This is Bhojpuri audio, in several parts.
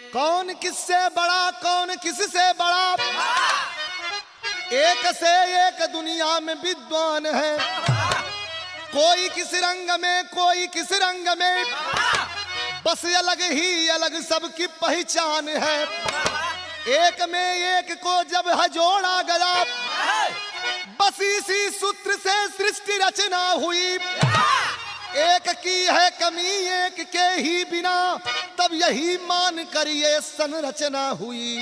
कौन किससे बड़ा, कौन किससे बड़ा, एक से एक दुनिया में विद्वान है। कोई किस रंग में, कोई किस रंग में, बस अलग ही अलग सबकी पहचान है। एक में एक को जब है जोड़ा गया, बस इसी सूत्र से सृष्टि रचना हुई। एक की है कमी एक के ही बिना, तब यही मान कर ये संरचना हुई।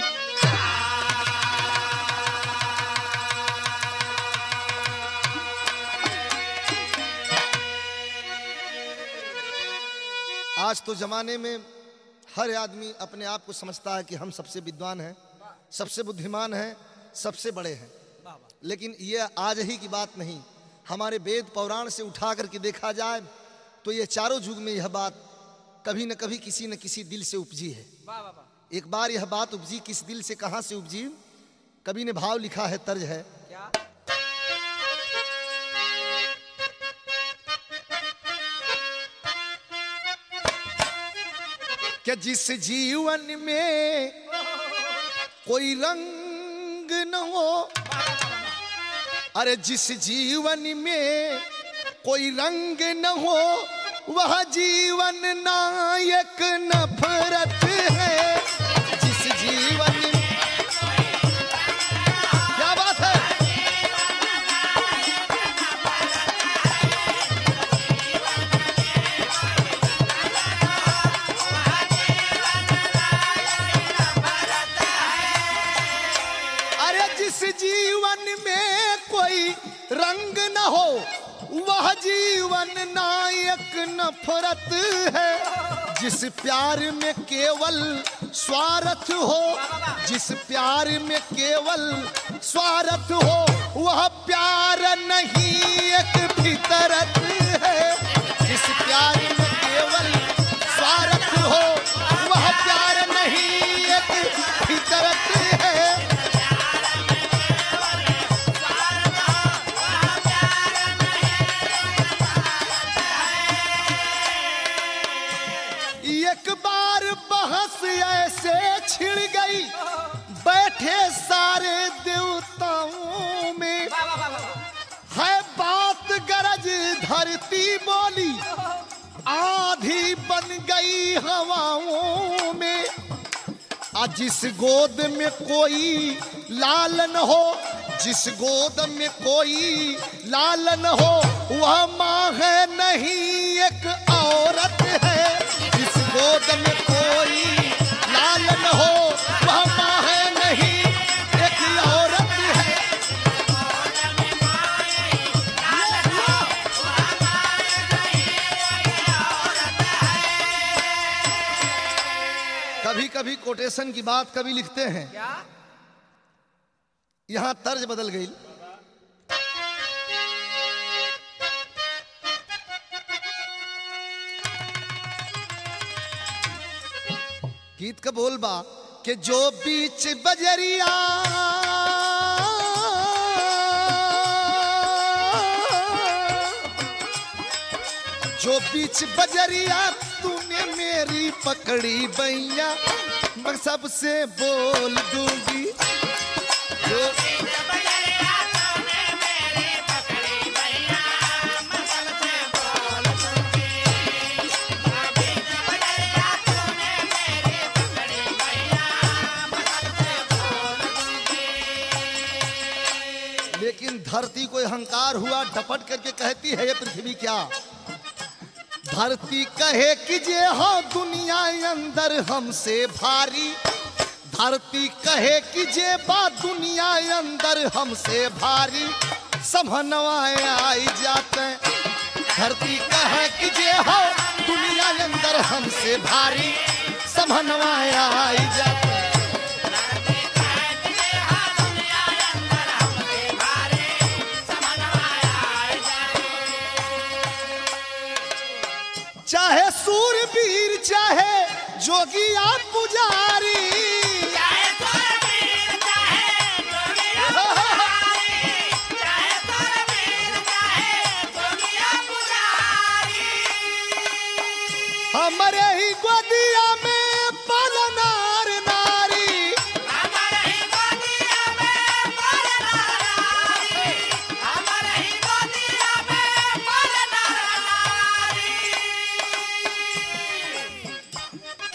आज तो जमाने में हर आदमी अपने आप को समझता है कि हम सबसे विद्वान हैं, सबसे बुद्धिमान हैं, सबसे बड़े हैं। लेकिन ये आज ही की बात नहीं, हमारे वेद पुराण से उठा करके देखा जाए तो ये चारों युग में यह बात कभी न कभी किसी न किसी दिल से उपजी है। एक बार यह बात उपजी, किस दिल से, कहां से उपजी? कवि ने भाव लिखा है, तर्ज है क्या? कि जिस जीवन में कोई रंग न हो, अरे जिस जीवन में कोई रंग न हो, वह जीवन नायक नफरत है। जिस जीवन में, क्या बात है, अरे जिस जीवन में कोई रंग न हो, वह जीवन नायक नफरत है। जिस प्यार में केवल स्वार्थ हो, जिस प्यार में केवल स्वार्थ हो, वह प्यार नहीं एक फितरत है। जिस प्यार में केवल स्वार्थ हो, वह प्यार नहीं एक फितरत है। एक बार बहस ऐसे छिड़ गई, बैठे सारे देवताओं में, है बात गरज धरती बोली, आंधी बन गई हवाओं में। जिस गोद में कोई लालन हो, जिस गोद में कोई लालन हो, वह माँ है नहीं एक औरत है। जिस गोद में कोई लालन हो, वह माँ है नहीं एक औरत है। कभी कभी कोटेशन की बात कभी लिखते हैं, यहां तर्ज बदल गई। गीत का बोल बा कि जो बीच बजरिया, जो बीच बजरिया तूने मेरी पकड़ी बैया, मैं सबसे बोल दूंगी। जो लेकिन धरती को अहंकार हुआ, डपट करके कहती है ये पृथ्वी क्या? धरती कहे कि जे हो दुनिया अंदर हमसे भारी, धरती कहे कि जे बा दुनिया अंदर हमसे भारी, समनवाए आई जाते। धरती कहे कि जे हो दुनिया अंदर हमसे भारी, समनवाए आई जाते। चाहे सूरवीर चाहे जोगिया पुजारी, चाहे सूरवीर चाहे जोगिया पुजारी, हमारे ही गोदिया में पलना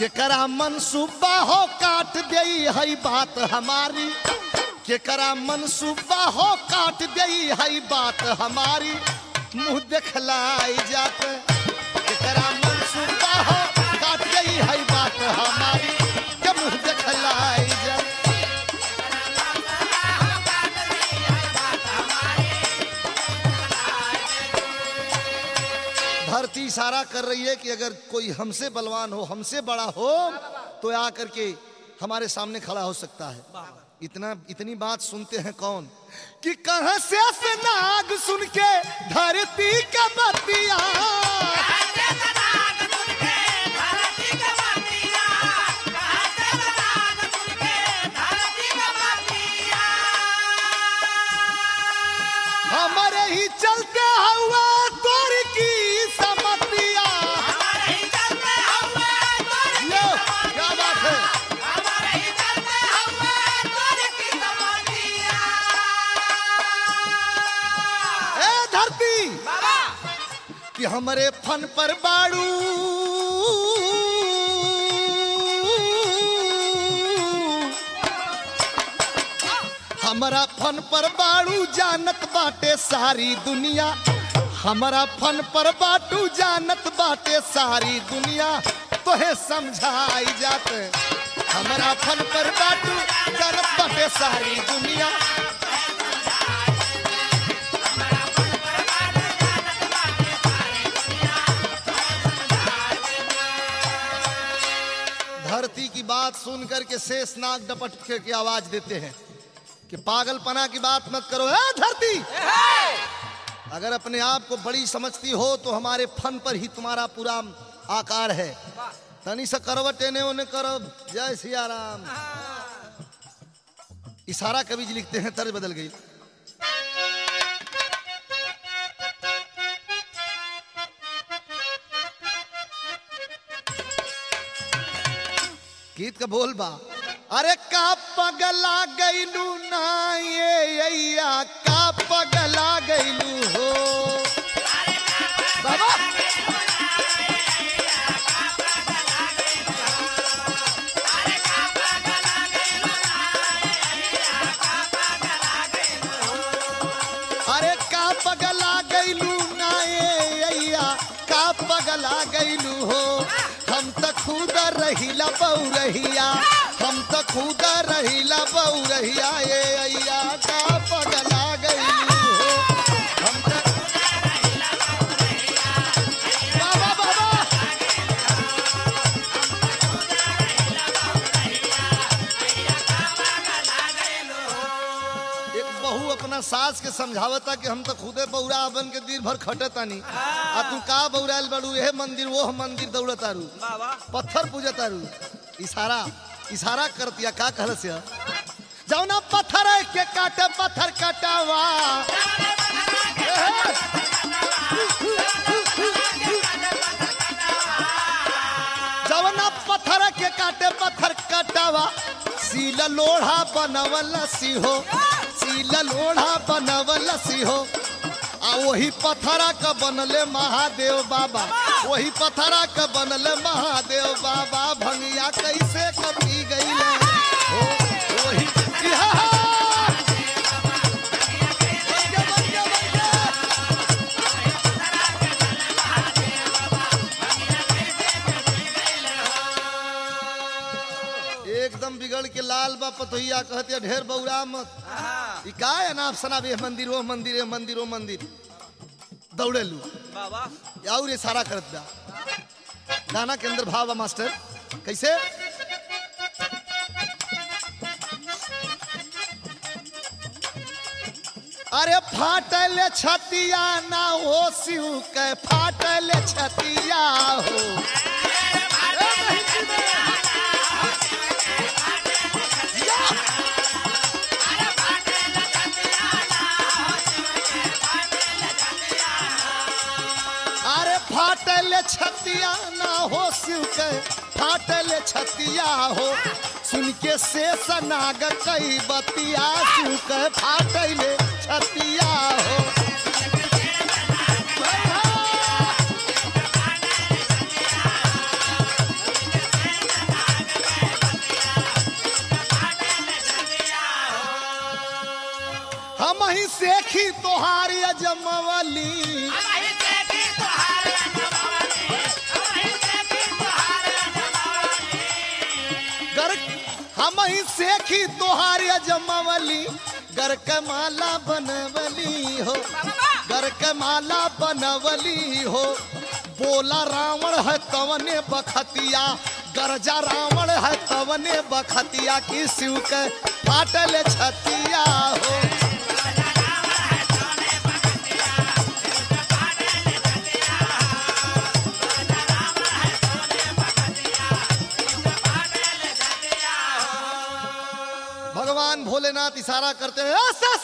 केकरा मनसूबा हो काट दई है बात हमारी, केकरा मनसूबा हो काट दई है बात हमारी, मुंह देखलाई जात केकरा मनसूबा हो काट दई है बात हमारी, के मुंह देखलाई जात। धरती इशारा कर रही है कि अगर कोई हमसे बलवान हो, हमसे बड़ा हो तो आकर के हमारे सामने खड़ा हो सकता है। इतनी बात सुनते हैं कौन कि कहां से नाग सुन के धरती का बतिया, हमारे ही चलते हुआ तोर की समतिया। क्या बात है, ए धरती कि हमारे फन पर बाड़ू हमारा फन पर बाड़ू जानत बाटे सारी दुनिया, हमारा फन पर बाटू जानत बाटे सारी दुनिया, तोहे समझाई जात हमारा फन पर बाटू जानत बाटे सारी दुनिया। धरती की बात सुनकर के शेषनाग डपट के आवाज देते हैं कि पागलपना की बात मत करो। ए धरती, अगर अपने आप को बड़ी समझती हो तो हमारे फन पर ही तुम्हारा पूरा आकार है। तनी सा करवट एने ओने करब, जय सिया राम। इशारा कवि जी लिखते हैं, तर्ज बदल गई। गीत का बोल बा, अरे का पगला गईलू ना ये अय्या, का पगला गईलू हो बाबा। अरे का पगला गईलू ना ये अय्या, का पगला गईलू हो। हम तो खुद रहीला बउरहिया, हम तो खुद रहीला बउरहिया, ये अय्या का पगला गईलू हो। हम तो बाबा बाबा एक बहू अपना सास के समझावता कि हम तो खुदे बौरा बन के दिन भर खटतानी, आ तू का बौराइल बड़ू, यह मंदिर वो मंदिर दौड़तारू, पत्थर पूजतारू। इशारा करतिया का कहलस जौना पत्थर के काटे पत्थर कटावा, जौना पत्थर के काटे पत्थर कटावा, सीला लोढ़ा बनवल सी हो, सीला लोढ़ा बनवल सी हो। आ वही पत्थरा का बनले महादेव बाबा, वही पत्थरा का बनले महादेव बाबा। भंगिया कैसे कपी गई वही एकदम बिगड़ के लाल बा पतोहिया कहते ढेर बौरा मत। का है नाप सनाब, ये मंदिर वो मंदिर, ये मंदिर वो मंदिर, दौड़े लू और ये सारा करत बा। गाना के अंदर भाव मास्टर कैसे, अरे फाटल छतिया ना हो शिव के फाटल छतिया हो। फाटल छतिया ना हो शिव के फाटल छतिया हो। सुन के शेष नाग कई बतिया, शिव के फाटल छतिया हो। अजमवली गर हम ही सेखी तोहार अजमवली गर के माला बनवली हो गर के माला बनवली हो बोला रावण है तवने बखतिया गरजा रावण है तवने बखतिया की शिव के फाटल छतिया हो भगवान भोलेनाथ इशारा करते हैं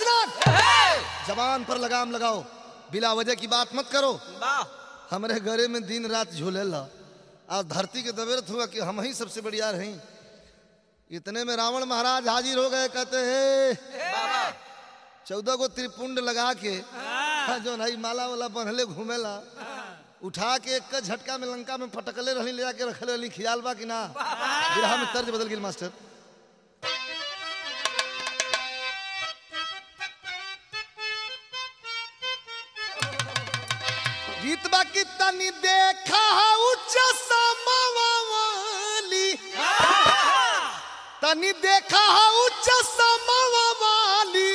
जबान पर लगाम लगाओ बिला वजह की बात मत करो हमारे घरे में दिन रात झूलेला और धरती के दबेरत हुआ कि हम ही सबसे बढ़िया रही इतने में रावण महाराज हाजिर हो गए कहते हैं 14 को त्रिपुंड लगा के जो नहीं माला वाला बंधले घूमेला उठा के एक का झटका में लंका में फटकले रही ले जाके रखले रही ख्याल बा कि ना बिरहा में तर्ज बदल गई मास्टर गीत बाकी तनी देखा उच्च समवाली तनी देखा उच्च समवाली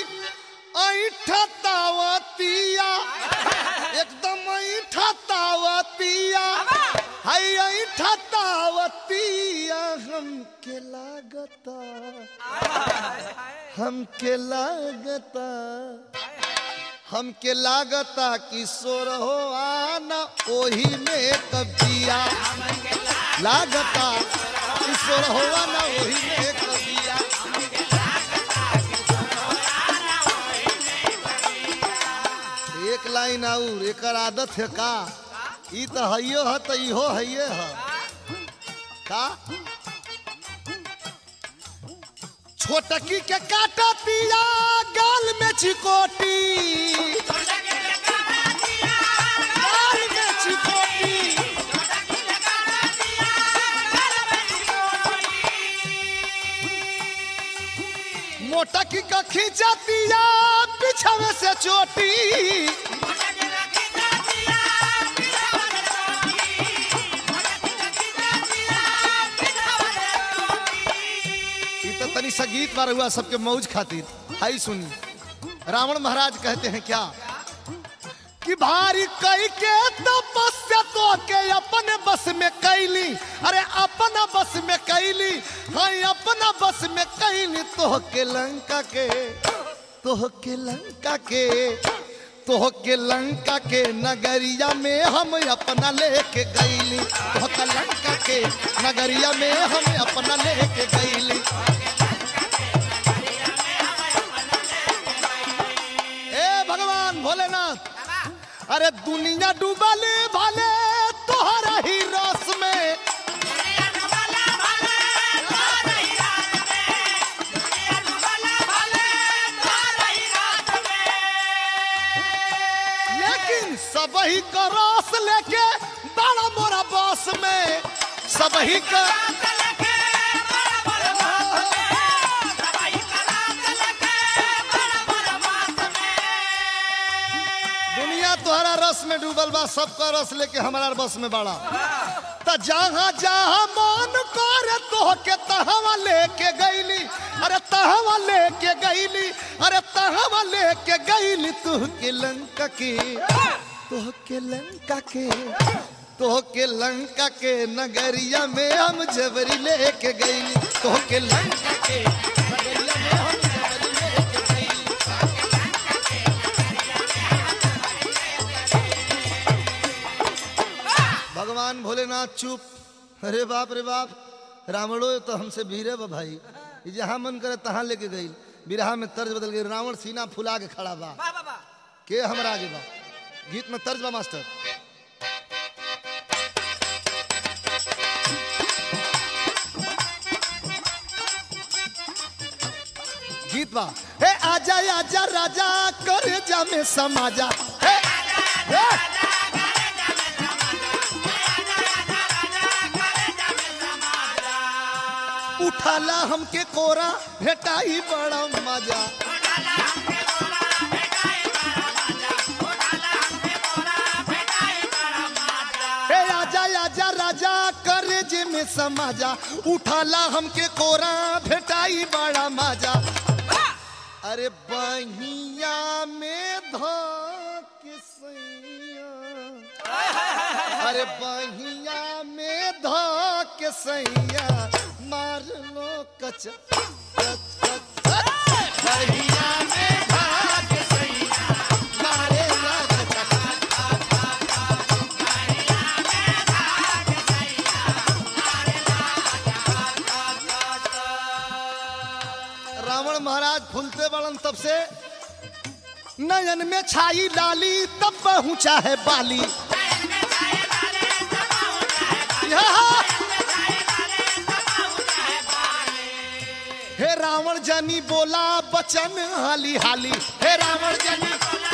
ऐठतावतिया एकदम ऐठतावतिया हाय ऐठतावतिया हमके लागता किशोर हो आना ओही में कबिया लागता किशोर हो आना ओही में कबिया एक लाइन और एक आदत है का ई तो हइयो है तो इहो हइये है का छोटकी के काटा पिया गाल में चिकोटी गाल में चिकोटी मोटकी का खींचा पिया पिछावे से चोटी तनी संगीत बार हुआ सबके मौज खातिर हाई सुनी रावण महाराज कहते हैं क्या कि भारी कई के तपस्या तो के अपने बस में कैली अरे अपना बस में कैली हाँ अपना बस में कैली तो के लंका के नगरिया में हम अपना लेके गईली तो के लंका के नगरिया में हम अपना लेके गईली भोलेनाथ अरे दुनिया डूबले भले तोहरा ही रस में लेकिन सब ही का रस लेके बड़ा मोरा बस में सब ही का तोहरा रस में डूबल बा सबका रस लेके हमारा बस में बड़ा त जहाँ जहाँ मन कर तो के तहवा लेके गईली अरे तहवा लेके गईली अरे तहवा लेके गईली तू के लंका के नगरिया में हम जबरी लेके गईली तो के लंका के नगरिया में हम जबरी लेके गईली भगवान भोलेनाथ चुप अरे बाप रावणो तो हमसे भीरे बा भाई जहाँ मन करे तहाँ लेके गई बिरहा में तर्ज बदल गई रावण सीना फुला के खड़ा बा के हमरा आगे बा गीत में तर्ज बा मास्टर गीत बा हे आजा आजा राजा कर जा में समाजा हे उठाला हमके कोरा भेटाई बड़ा मजा आजा राजा करे जे में समाजा उठाला हमके कोरा भेटाई बड़ा मजा अरे बहिया में धोके सैया अरे बहिया में धोके सैया मार लो कच बहिया में धोके सैया मारे लो रावण महाराज फूलते बड़न तब से नयन में छाई लाली तब पहुंचा है बाली हे रावण जनी बोला बचन हाली हाली हे रावण जनी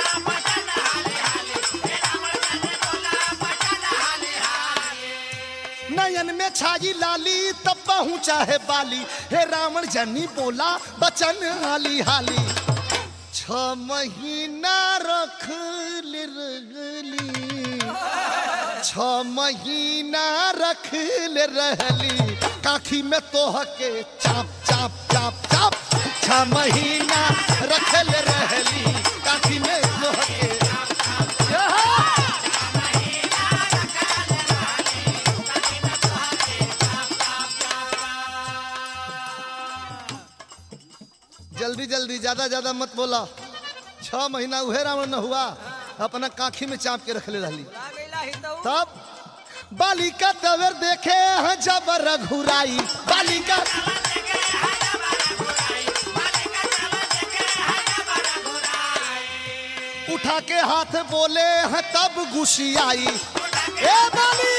नयन में छाई लाली तब पहुंचा है बाली हे रावण जनी बोला बचन हाली हाली 6 महीना रख ले रहली 6 महीना रख ले रहली काखी में तोह के चाप चाप चाप चाप 6 महीना रख ले रहली काखी में तोह के जल्दी जल्दी ज्यादा ज्यादा मत बोला 6 महीना उहे रावण न हुआ अपना काखी में चाप के रख ले रहली तब बालिका तवर देखे हैं जब रघुराई बालिका उठा के हाथ बोले हैं तब गुस्सियाई ए बाली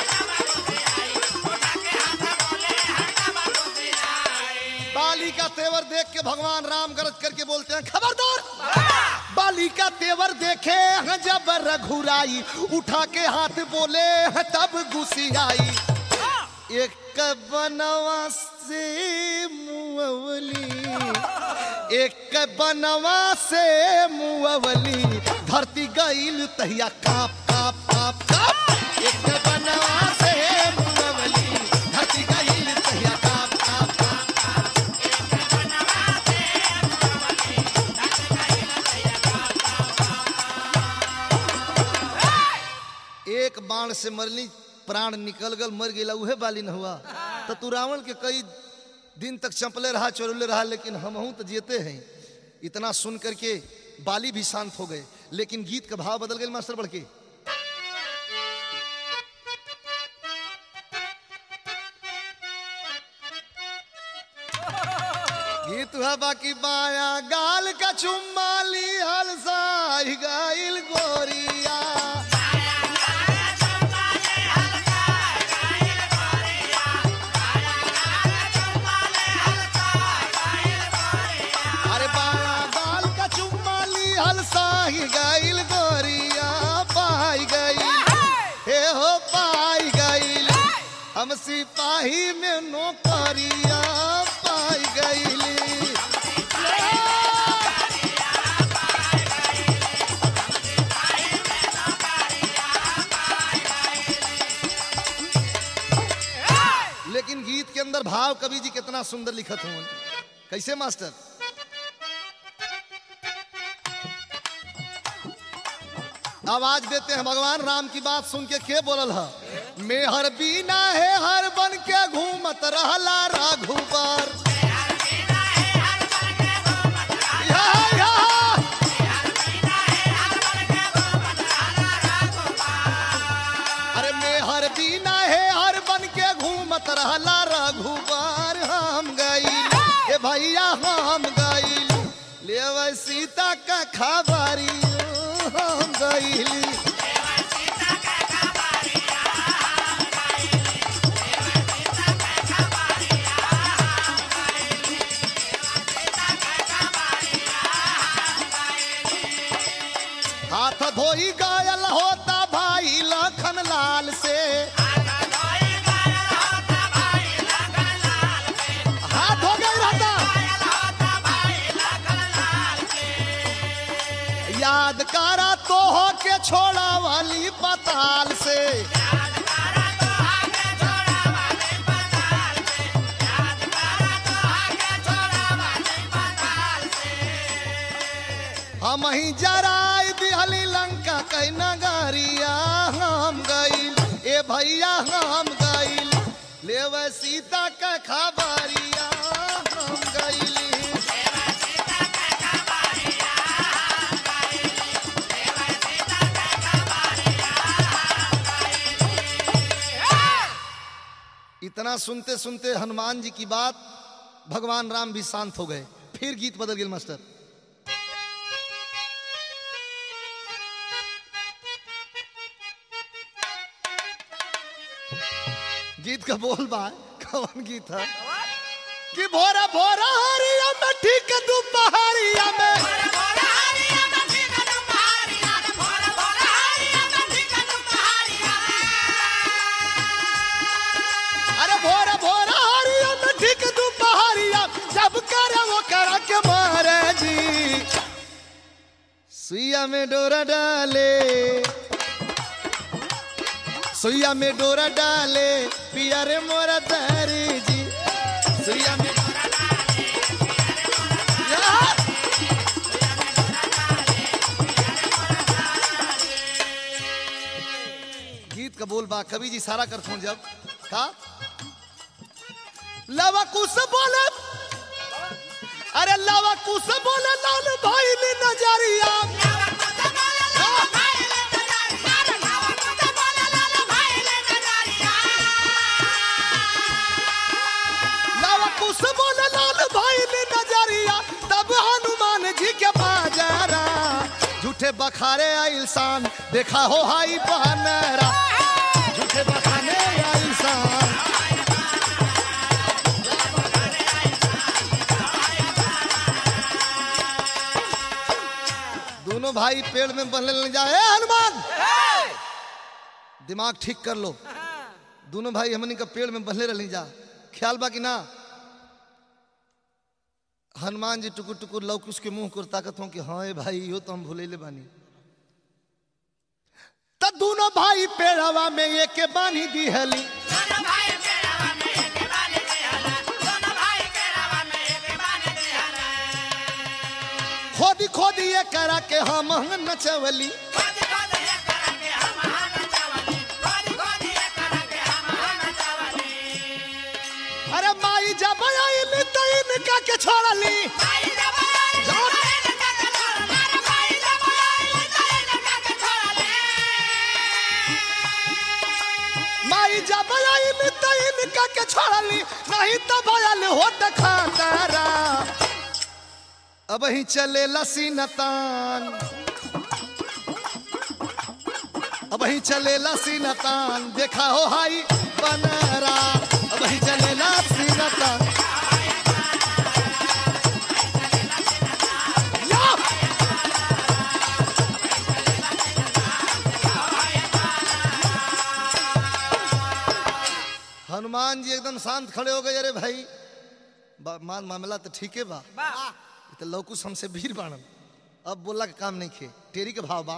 बाली का तेवर देख के भगवान राम गरज करके बोलते हैं खबरदार बाली का तेवर देखे हैं जब रघुराई उठा के हाथ बोले हैं तब गुस्सियाई एक बनवा से मुअवली एक बनवा से मुअवली धरती गईल तहिया काप काप काप काप एक बनवा से मुअवली धरती गईल तहिया काप काप एक बाण से मरली प्राण निकल गल मर गया उहे बाली न हुआ तो तू रावण के कई दिन तक चंपले रहा चोरले रहा लेकिन हमहू तो जीते हैं इतना सुन करके बाली भी शांत हो गए लेकिन गीत का भाव बदल गए मास्टर बढ़ के गीत हुआ बाकी बाया गाल का चुम्मा ली हलसा गाइल गोरिया गाइल गोरिया पाई गई हे हो पाई गई हम सिपाही में नौकरिया पाई गई लेकिन गीत के अंदर भाव कवि जी कितना सुंदर लिखत हूं कैसे मास्टर आवाज देते हैं भगवान राम की बात सुन के बोलल है मैं हर बीना है हर बन के घूमत रहला रघुबर अरे मैं हर बीना है हर बन के घूमत रहला रघुबर हम गइल ए भैया हम गइल ले सीता का खबरी हम गइली हाथ धोई गायल होता भाई लखन लाल से हाथ धो गए रहता याद करा तो हो के छोड़ा वाली पताल से हम ही जराई दिहली लंका कई नगरिया हम गइल ए भैया हम गइल लेवे सीता का खबरिया हम गइली इतना सुनते सुनते हनुमान जी की बात भगवान राम भी शांत हो गए। फिर गीत बदल गया मास्टर। गीत का बोल बा कौन गीत है कि भोरा भोरा हरिया में ठीक दोपहरिया में सुइया में डोरा डाले सुइया में डोरा डाले पिया रे मोरा तारी जी सुइया में डोरा डाले गीत का बोल बा कवि जी सारा कर जब का लवा कुछ बोले अरे लवा कुछ बोले लाल भाई ने नजरिया लवा कुछ बोले लाल भाई ने नजरिया तब हनुमान जी के बाजारा झूठे बखारे इंसान देखा हो हाई बहनरा झूठे बखाने इंसान दोनों भाई पेड़ में बंधने लग जाए हनुमान दिमाग ठीक कर लो दोनों भाई हमनी का पेड़ में बंधने रह जा ख्याल बा कि ना हनुमान जी टुकुर टुकुर लौक उसके मुंह को ताकत हो कि हाँ भाई यो तो हम भूले बानी तब दोनों भाई पेड़वा में एक बानी दी हली खोदी खोदी ये करा के हम नचवली अरे माई जब आइल तो इनका के छोड़ली माई जब आइल तो इनका के छोड़ली नहीं तो भयल होत खातारा अब ही चले लसीनतान अब ही चले लसीनतान देखा हो हाई बनरा अब ही चले लसीनतान हनुमान जी एकदम शांत खड़े हो गए अरे भाई मामला तो ठीक है बा तो लौकुश हमसे भीड़ बाणन अब बोला का काम नहीं खे टेरी के भाव बा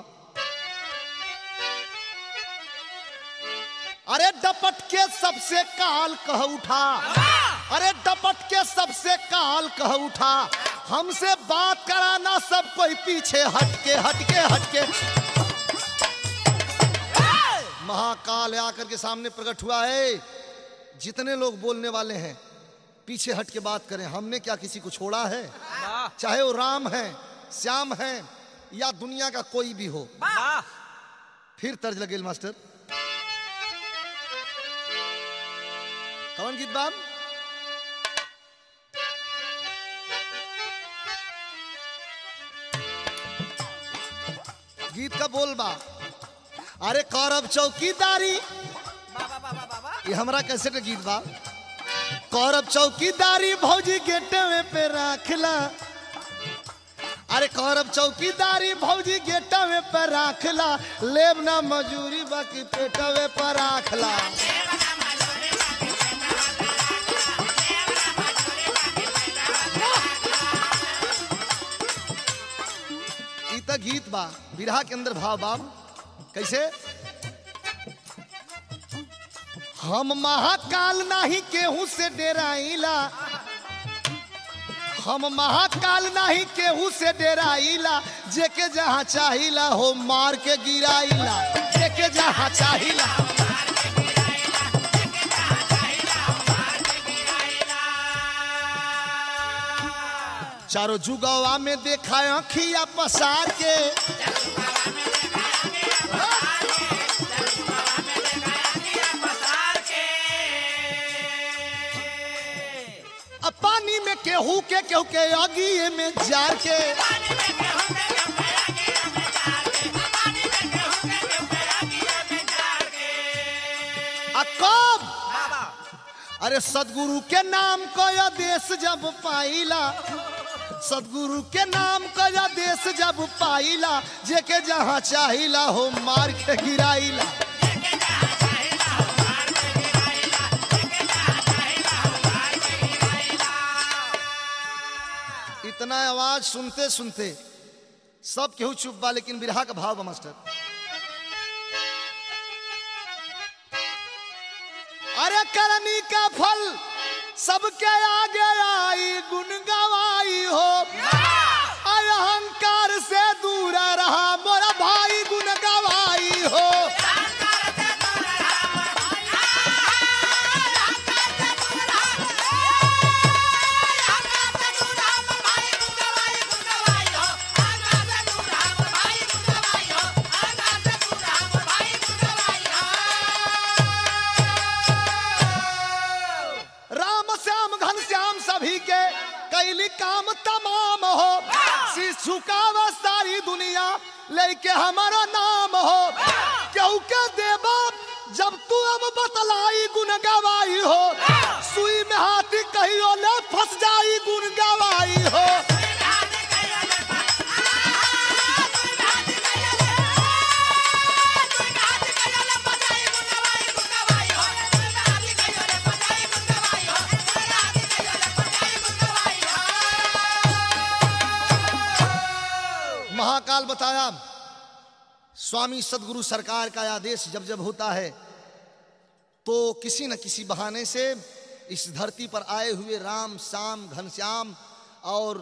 अरे डपट के सबसे काल कह उठा अरे डपट के सबसे काल कह उठा हमसे बात कराना सब कोई पीछे हटके हटके हटके महाकाल आकर के सामने प्रकट हुआ है जितने लोग बोलने वाले हैं पीछे हट के बात करें हमने क्या किसी को छोड़ा है चाहे वो राम है श्याम है या दुनिया का कोई भी हो फिर तर्ज लगे मास्टर कौन गीत बाब गीत का बोल बा अरे कौरव चौकीदारी ये हमारा कैसे का गीत बा कौरव चौकीदारी भौजी गेटवे पे राखला अरे कौरव चौकीदारी भौजी गेटवे पे राखला लेब ना मजूरी बाकी पेटवे पर राखला इता गीत बा बिरहा के अंदर भाव बाब कैसे हम महाकाल नाही केहू से डेराइला हम महाकाल नाही केहू से डेराइला जेके जहाँ चाहिला हो मार के गिराइला, जेके जहाँ चाहिला। चारों जुगवा में देखा अखिया पसार के, अब पानी में केहू के आगिए में जार के, कब अरे सदगुरु के नाम को आदेश जब पाइला, सदगुरु के नाम को आदेश जब पाइला, जेके जहाँ चाहिला हो मार के गिराइला। इतना आवाज सुनते सुनते सब केहू चुप बा, लेकिन बिरहा का भाव बा मास्टर। अरे करनी का फल सबके आगे आई गुण गवाई हो, अहंकार से दूर रहा मोरा भाई गुण गवाई हो। कैली काम तमाम हो, शीश झुकावा सारी दुनिया लेके हमारा नाम हो। केहू के देवा जब तू अब बतलाई गुण गवाई हो, सुई में हाथी कहियो ले फंस जाई गुण गवाई हो। महाकाल बताया स्वामी सदगुरु सरकार का आदेश जब जब होता है तो किसी न किसी बहाने से इस धरती पर आए हुए राम श्याम घनश्याम और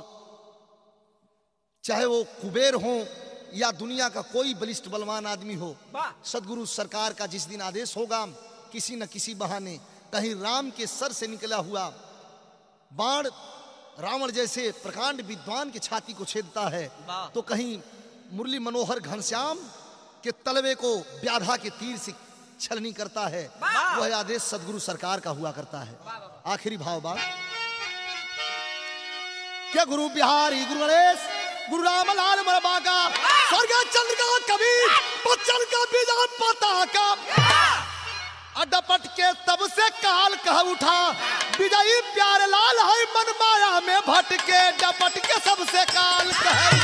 चाहे वो कुबेर हो या दुनिया का कोई बलिष्ठ बलवान आदमी हो, सदगुरु सरकार का जिस दिन आदेश होगा किसी न किसी बहाने कहीं राम के सर से निकला हुआ बाण रावण जैसे प्रकांड विद्वान की छाती को छेदता है, तो कहीं मुरली मनोहर घनश्याम के तलवे को व्याधा के तीर से छलनी करता है। वह आदेश सदगुरु सरकार का हुआ करता है। आखिरी भाव बात क्या गुरु बिहारी गुरु गणेश गुरु रामलाल मरबा का स्वर्ग चंद्र का कबीर बच्चन का बीजा पता का अडपट के तब से काल कह उठा विजयी प्यारे लाल है मन माया में भटके डपट के सबसे काल कह